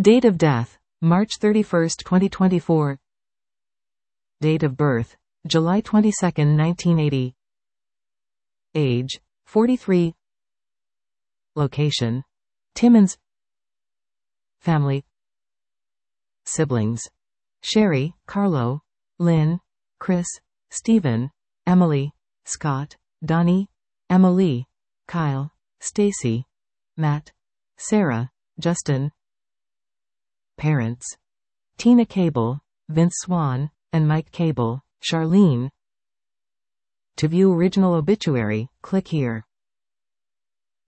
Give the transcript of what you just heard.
Date of death, March 31, 2024. Date of birth, July 22, 1980. Age, 43. Location, Timmins. Family. Siblings, Sherry, Carlo, Lynn, Chris, Stephen, Emily, Scott, Donnie, Emily, Kyle, Stacy, Matt, Sarah, Justin. Parents, Tina Cable, Vince Swan, and Mike Cable, Charlene. To view original obituary, click here.